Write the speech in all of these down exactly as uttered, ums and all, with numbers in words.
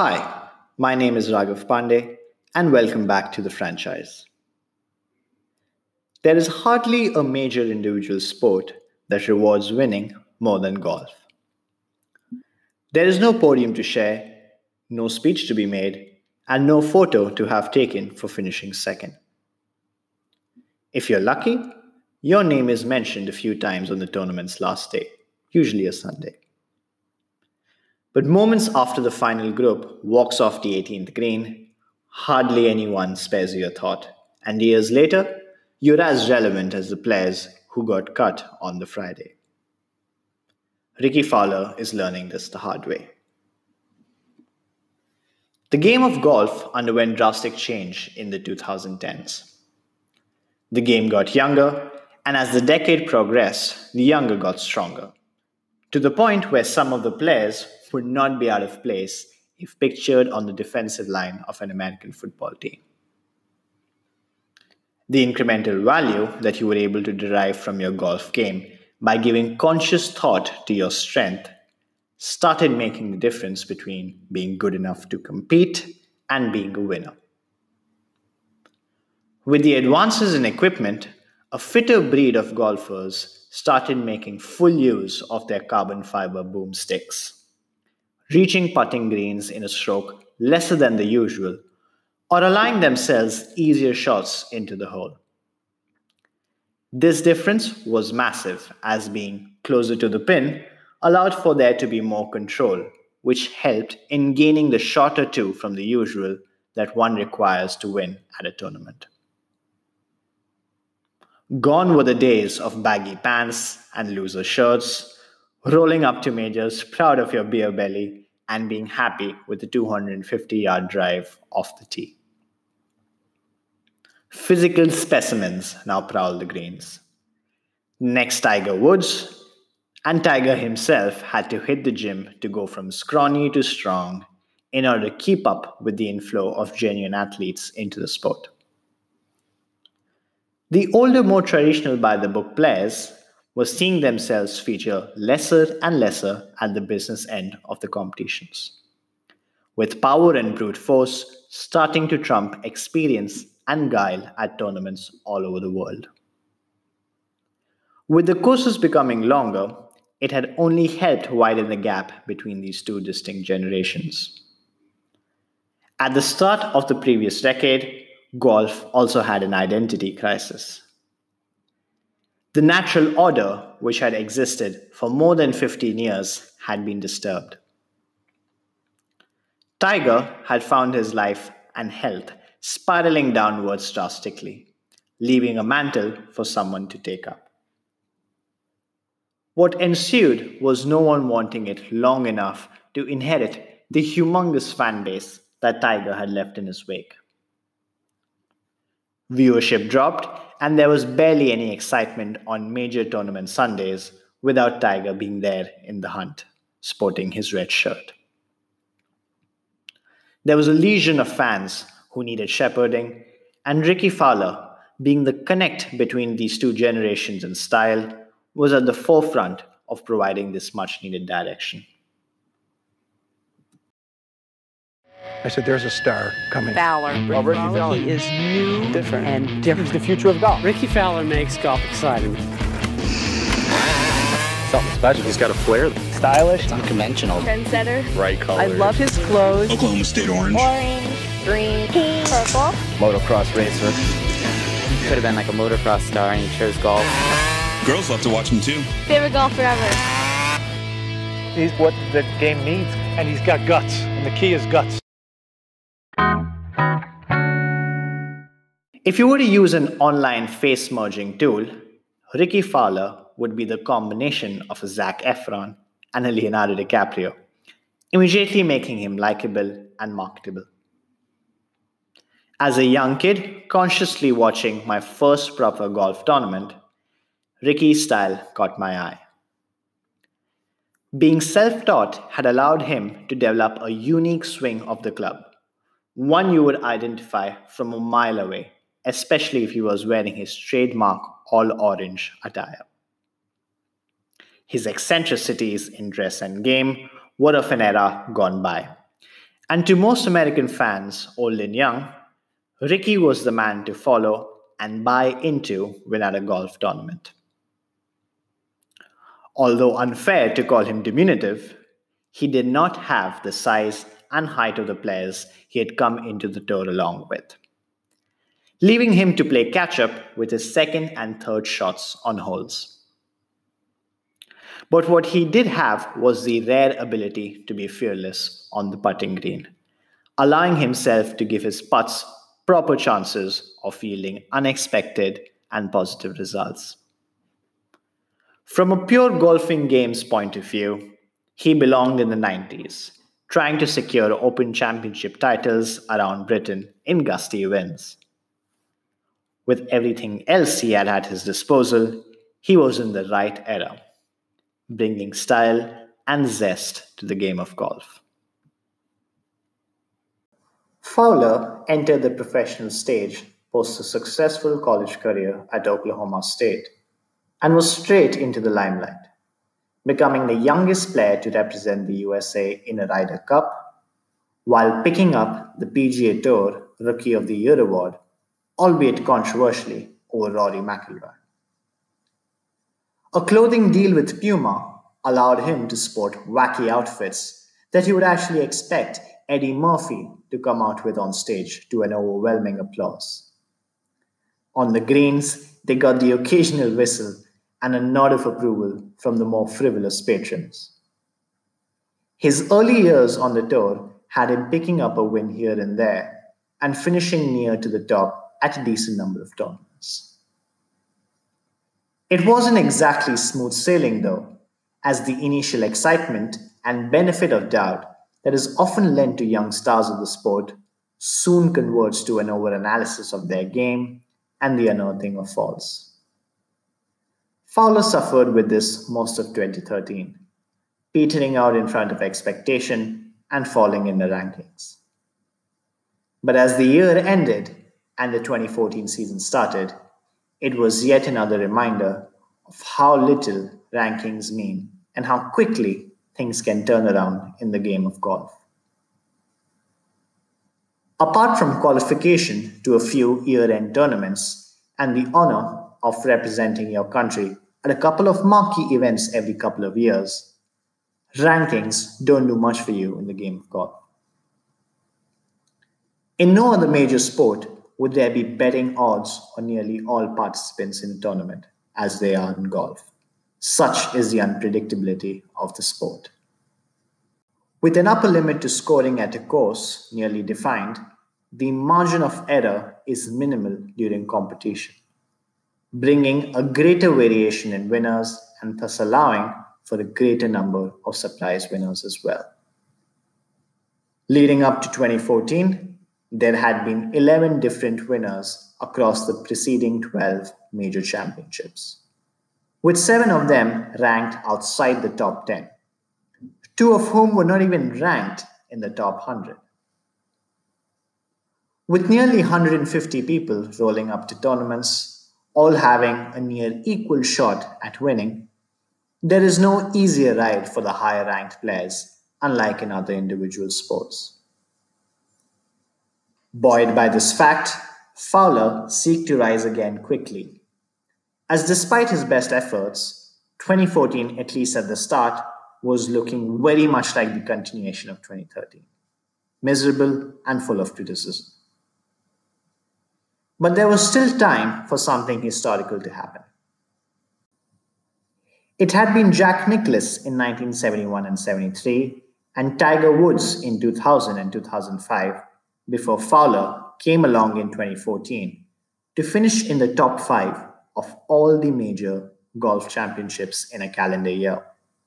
Hi, my name is Raghav Pandey, and welcome back to the franchise. There is hardly a major individual sport that rewards winning more than golf. There is no podium to share, no speech to be made, and no photo to have taken for finishing second. If you're lucky, your name is mentioned a few times on the tournament's last day, usually a Sunday. But moments after the final group walks off the eighteenth green, hardly anyone spares you a thought, and years later, you're as relevant as the players who got cut on the Friday. Rickie Fowler is learning this the hard way. The game of golf underwent drastic change in the twenty tens. The game got younger, and as the decade progressed, the younger got stronger, to the point where some of the players would not be out of place if pictured on the defensive line of an American football team. The incremental value that you were able to derive from your golf game by giving conscious thought to your strength started making the difference between being good enough to compete and being a winner. With the advances in equipment, a fitter breed of golfers started making full use of their carbon fiber boomsticks, reaching putting greens in a stroke lesser than the usual, or allowing themselves easier shots into the hole. This difference was massive, as being closer to the pin allowed for there to be more control, which helped in gaining the shot or two from the usual that one requires to win at a tournament. Gone were the days of baggy pants and loser shirts, rolling up to majors proud of your beer belly and being happy with the two hundred fifty yard drive off the tee. Physical specimens now prowl the greens. Next Tiger Woods, and Tiger himself had to hit the gym to go from scrawny to strong in order to keep up with the inflow of genuine athletes into the sport. The older, more traditional by-the-book players were seeing themselves feature lesser and lesser at the business end of the competitions, with power and brute force starting to trump experience and guile at tournaments all over the world. With the courses becoming longer, it had only helped widen the gap between these two distinct generations. At the start of the previous decade, golf also had an identity crisis. The natural order, which had existed for more than fifteen years, had been disturbed. Tiger had found his life and health spiraling downwards drastically, leaving a mantle for someone to take up. What ensued was no one wanting it long enough to inherit the humongous fan base that Tiger had left in his wake. Viewership dropped, and there was barely any excitement on major tournament Sundays without Tiger being there in the hunt, sporting his red shirt. There was a legion of fans who needed shepherding, and Rickie Fowler, being the connect between these two generations in style, was at the forefront of providing this much-needed direction. I said, there's a star coming. Fowler. Oh, Rickie Fowler. He is new, Different. and different. He's the future of golf. Rickie Fowler makes golf exciting. Something special. He's got a flair. Stylish. Unconventional. Trendsetter. Bright colors. I love his clothes. Oklahoma State orange. Orange, green, pink, purple. Motocross racer. He could have been like a motocross star, and he chose golf. Girls love to watch him too. Favorite golfer ever. He's what the game needs. And he's got guts, and the key is guts. If you were to use an online face merging tool, Rickie Fowler would be the combination of a Zac Efron and a Leonardo DiCaprio, immediately making him likable and marketable. As a young kid, consciously watching my first proper golf tournament, Rickie's style caught my eye. Being self-taught had allowed him to develop a unique swing of the club, one you would identify from a mile away, especially if he was wearing his trademark all-orange attire. His eccentricities in dress and game were of an era gone by, And to most American fans, old and young, Ricky was the man to follow and buy into win at a golf tournament. Although unfair to call him diminutive, he did not have the size and height of the players he had come into the tour along with, leaving him to play catch-up with his second and third shots on holes. But what he did have was the rare ability to be fearless on the putting green, allowing himself to give his putts proper chances of yielding unexpected and positive results. From a pure golfing game's point of view, he belonged in the nineties, trying to secure Open Championship titles around Britain in gusty wins. With everything else he had at his disposal, he was in the right era, bringing style and zest to the game of golf. Fowler entered the professional stage post a successful college career at Oklahoma State and was straight into the limelight, becoming the youngest player to represent the U S A in a Ryder Cup, while picking up the P G A Tour Rookie of the Year award, albeit controversially, over Rory McIlroy. A clothing deal with Puma allowed him to sport wacky outfits that you would actually expect Eddie Murphy to come out with on stage to an overwhelming applause. On the greens, they got the occasional whistle and a nod of approval from the more frivolous patrons. His early years on the tour had him picking up a win here and there and finishing near to the top at a decent number of tournaments. It wasn't exactly smooth sailing though, as the initial excitement and benefit of doubt that is often lent to young stars of the sport soon converts to an overanalysis of their game and the unearthing of faults. Fowler suffered with this most of twenty thirteen, petering out in front of expectation and falling in the rankings. But as the year ended and the twenty fourteen season started, it was yet another reminder of how little rankings mean and how quickly things can turn around in the game of golf. Apart from qualification to a few year-end tournaments and the honor of representing your country at a couple of marquee events every couple of years, rankings don't do much for you in the game of golf. In no other major sport would there be betting odds on nearly all participants in a tournament as they are in golf. Such is the unpredictability of the sport. With an upper limit to scoring at a course nearly defined, the margin of error is minimal during competition, bringing a greater variation in winners and thus allowing for a greater number of surprise winners as well. Leading up to twenty fourteen, there had been eleven different winners across the preceding twelve major championships, with seven of them ranked outside the top ten, two of whom were not even ranked in the top one hundred. With nearly one hundred fifty people rolling up to tournaments, all having a near equal shot at winning, there is no easier ride for the higher ranked players, unlike in other individual sports. Buoyed by this fact, Fowler seeked to rise again quickly, as despite his best efforts, twenty fourteen, at least at the start, was looking very much like the continuation of twenty thirteen, miserable and full of criticism. But there was still time for something historical to happen. It had been Jack Nicklaus in nineteen seventy-one and seventy-three and Tiger Woods in two thousand and two thousand five before Fowler came along in twenty fourteen to finish in the top five of all the major golf championships in a calendar year.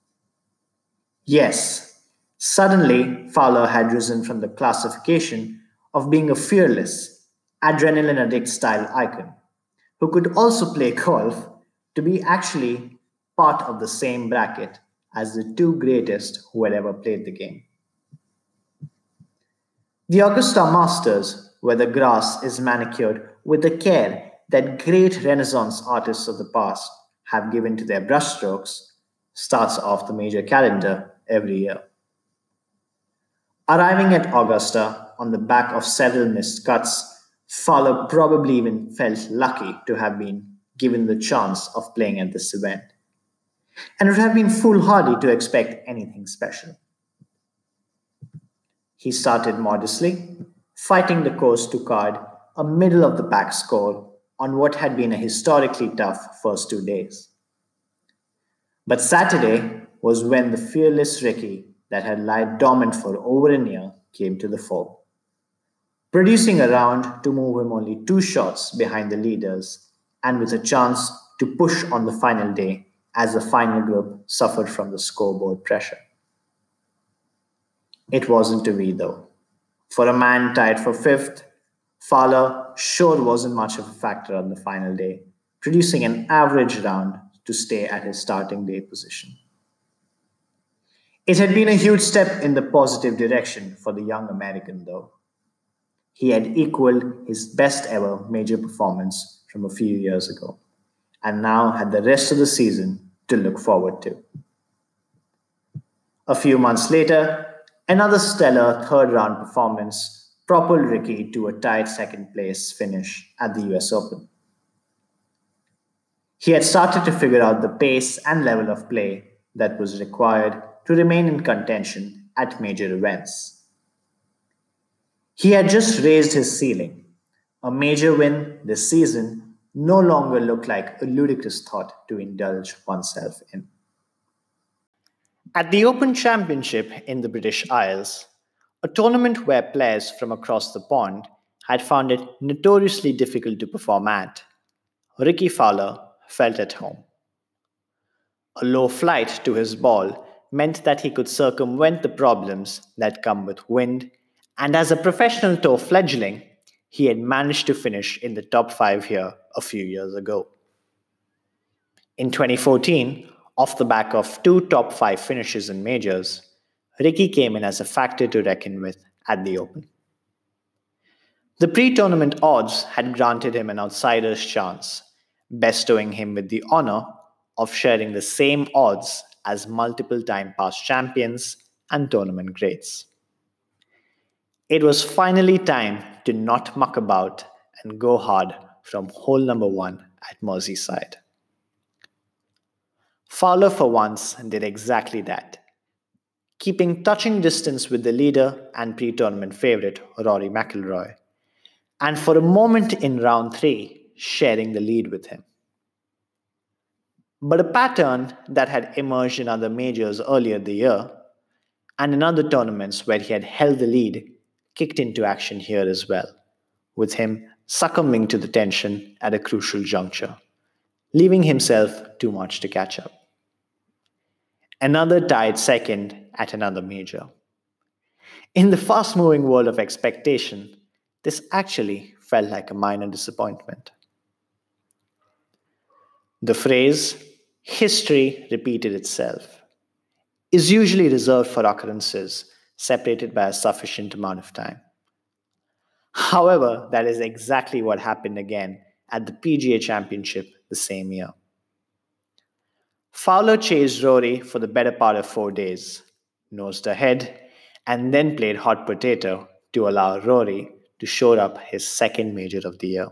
Yes, suddenly Fowler had risen from the classification of being a fearless, adrenaline addict style icon who could also play golf to be actually part of the same bracket as the two greatest who had ever played the game. The Augusta Masters, where the grass is manicured with the care that great Renaissance artists of the past have given to their brushstrokes, starts off the major calendar every year. Arriving at Augusta on the back of several missed cuts, Fowler probably even felt lucky to have been given the chance of playing at this event. And it would have been foolhardy to expect anything special. He started modestly, fighting the course to card a middle of the pack score on what had been a historically tough first two days. But Saturday was when the fearless Ricky that had lied dormant for over a year came to the fore, producing a round to move him only two shots behind the leaders and with a chance to push on the final day as the final group suffered from the scoreboard pressure. It wasn't to be, though. For a man tied for fifth, Fowler sure wasn't much of a factor on the final day, producing an average round to stay at his starting day position. It had been a huge step in the positive direction for the young American, though. He had equaled his best ever major performance from a few years ago, and now had the rest of the season to look forward to. A few months later, another stellar third round performance propelled Ricky to a tied second place finish at the U S Open. He had started to figure out the pace and level of play that was required to remain in contention at major events. He had just raised his ceiling. A major win this season no longer looked like a ludicrous thought to indulge oneself in. At the Open Championship in the British Isles, a tournament where players from across the pond had found it notoriously difficult to perform at, Ricky Fowler felt at home. A low flight to his ball meant that he could circumvent the problems that come with wind, and as a professional tour fledgling, he had managed to finish in the top five here a few years ago. In twenty fourteen, off the back of two top five finishes in majors, Ricky came in as a factor to reckon with at the Open. The pre-tournament odds had granted him an outsider's chance, bestowing him with the honor of sharing the same odds as multiple time past champions and tournament greats. It was finally time to not muck about and go hard from hole number one at Merseyside. Fowler for once did exactly that, keeping touching distance with the leader and pre-tournament favourite Rory McIlroy, and for a moment in round three, sharing the lead with him. But a pattern that had emerged in other majors earlier in the year, and in other tournaments where he had held the lead, kicked into action here as well, with him succumbing to the tension at a crucial juncture, leaving himself too much to catch up. Another tied second at another major. In the fast-moving world of expectation, this actually felt like a minor disappointment. The phrase, history repeated itself, is usually reserved for occurrences separated by a sufficient amount of time. However, that is exactly what happened again at the P G A Championship the same year. Fowler chased Rory for the better part of four days, nosed ahead, and then played hot potato to allow Rory to shore up his second major of the year.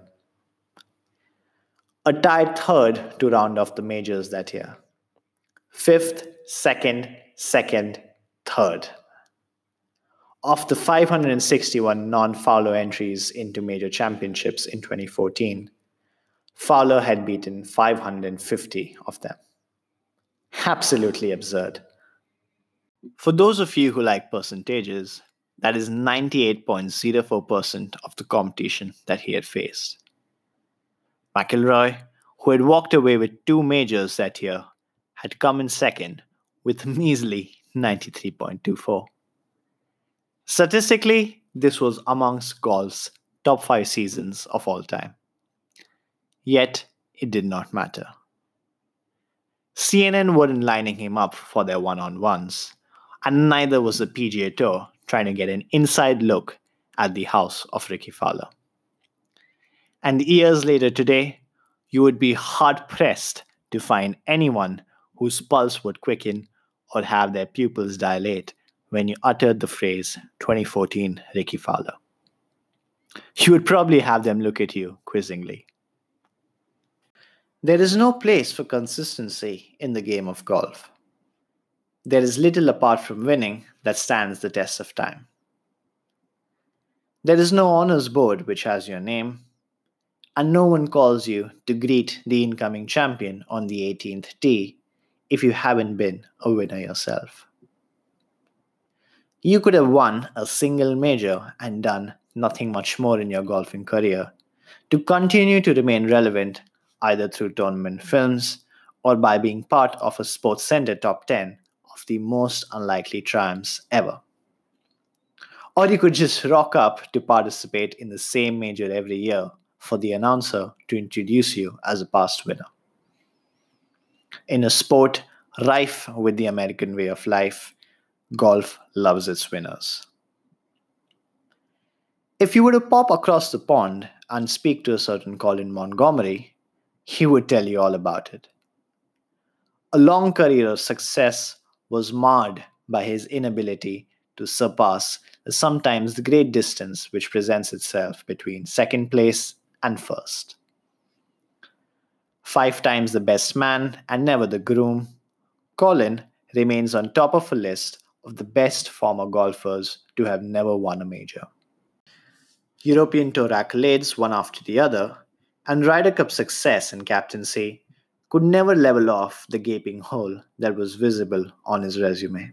A tied third to round off the majors that year. Fifth, second, second, third. Of the five hundred sixty-one non-Fowler entries into major championships in twenty fourteen, Fowler had beaten five hundred fifty of them. Absolutely absurd. For those of you who like percentages, that is ninety-eight point zero four percent of the competition that he had faced. McIlroy, who had walked away with two majors that year, had come in second with a measly ninety-three point two four. Statistically, this was amongst golf's top five seasons of all time. Yet, it did not matter. C N N weren't lining him up for their one-on-ones, and neither was the P G A Tour trying to get an inside look at the house of Ricky Fowler. And years later today, you would be hard-pressed to find anyone whose pulse would quicken or have their pupils dilate when you uttered the phrase twenty fourteen Rickie Fowler. You would probably have them look at you quizzingly. There is no place for consistency in the game of golf. There is little apart from winning that stands the test of time. There is no honors board which has your name, and no one calls you to greet the incoming champion on the eighteenth tee if you haven't been a winner yourself. You could have won a single major and done nothing much more in your golfing career to continue to remain relevant either through tournament films or by being part of a SportsCenter top ten of the most unlikely triumphs ever. Or you could just rock up to participate in the same major every year for the announcer to introduce you as a past winner. In a sport rife with the American way of life, golf loves its winners. If you were to pop across the pond and speak to a certain Colin Montgomerie, he would tell you all about it. A long career of success was marred by his inability to surpass the sometimes the great distance which presents itself between second place and first. Five times the best man and never the groom, Colin remains on top of a list of the best former golfers to have never won a major. European Tour accolades one after the other, and Ryder Cup success and captaincy could never level off the gaping hole that was visible on his resume.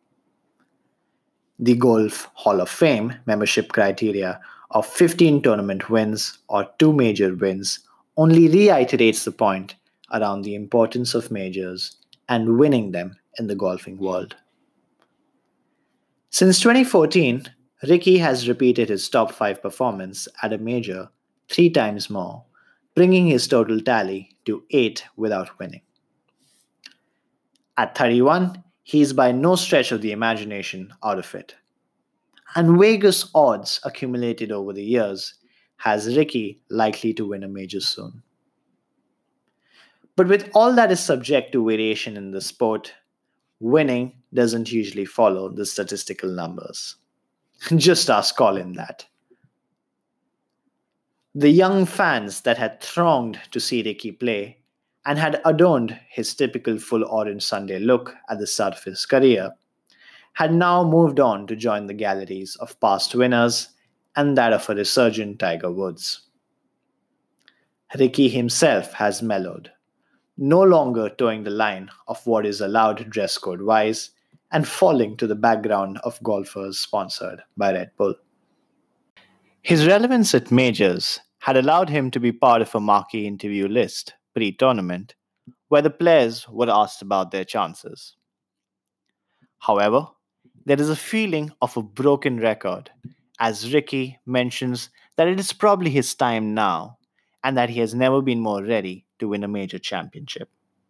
The Golf Hall of Fame membership criteria of fifteen tournament wins or two major wins only reiterates the point around the importance of majors and winning them in the golfing world. Since twenty fourteen, Rickie has repeated his top five performance at a major three times more, bringing his total tally to eight without winning. At thirty-one, he is by no stretch of the imagination out of it. And Vegas odds accumulated over the years has Rickie likely to win a major soon. But with all that is subject to variation in the sport, winning doesn't usually follow the statistical numbers. Just ask Colin that. The young fans that had thronged to see Rickie play and had adorned his typical full orange Sunday look at the start of his career had now moved on to join the galleries of past winners and that of a resurgent Tiger Woods. Rickie himself has mellowed, no longer towing the line of what is allowed dress code-wise and falling to the background of golfers sponsored by Red Bull. His relevance at majors had allowed him to be part of a marquee interview list pre-tournament where the players were asked about their chances. However, there is a feeling of a broken record as Rickie mentions that it is probably his time now and that he has never been more ready to win a major championship.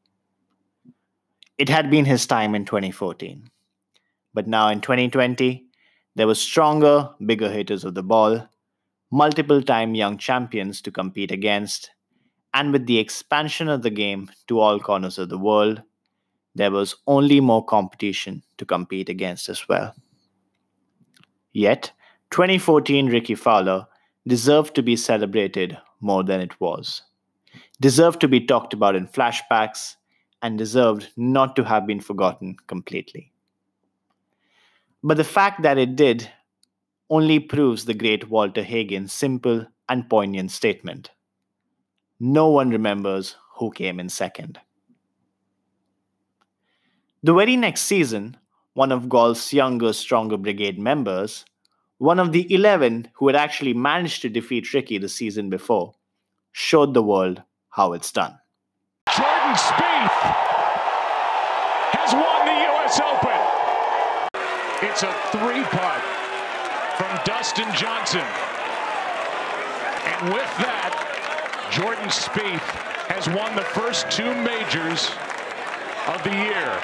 It had been his time in twenty fourteen, but now in twenty twenty, there were stronger, bigger hitters of the ball, multiple-time young champions to compete against, and with the expansion of the game to all corners of the world, there was only more competition to compete against as well. Yet, twenty fourteen Rickie Fowler deserved to be celebrated more than it was, deserved to be talked about in flashbacks, and deserved not to have been forgotten completely. But the fact that it did only proves the great Walter Hagen's simple and poignant statement. No one remembers who came in second. The very next season, one of golf's younger, stronger brigade members, one of the eleven who had actually managed to defeat Rickie the season before, showed the world how it's done. Jordan Spieth has won the U S Open. It's a three-putt from Dustin Johnson. And with that, Jordan Spieth has won the first two majors of the year.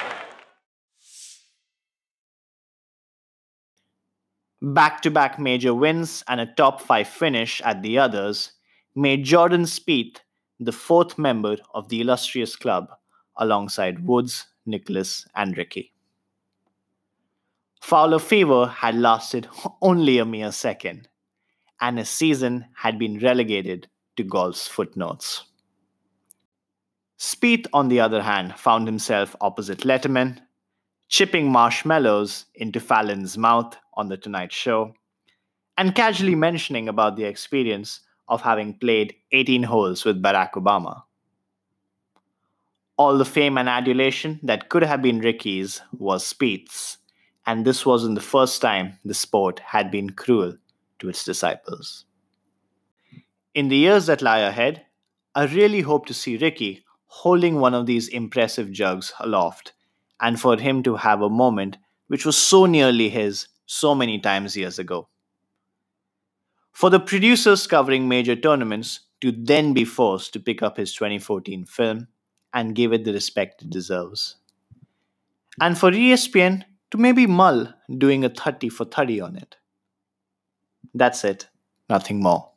Back-to-back major wins and a top five finish at the others made Jordan Spieth the fourth member of the illustrious club alongside Woods, Nicklaus, and Rickie. Fowler fever had lasted only a mere second, and his season had been relegated to golf's footnotes. Spieth, on the other hand, found himself opposite Letterman, chipping marshmallows into Fallon's mouth on The Tonight Show, and casually mentioning about the experience of having played eighteen holes with Barack Obama. All the fame and adulation that could have been Ricky's was Spieth's, and this wasn't the first time the sport had been cruel to its disciples. In the years that lie ahead, I really hope to see Ricky holding one of these impressive jugs aloft, and for him to have a moment which was so nearly his so many times years ago. For the producers covering major tournaments to then be forced to pick up his twenty fourteen film and give it the respect it deserves. And for E S P N to maybe mull doing a thirty for thirty on it. That's it, nothing more.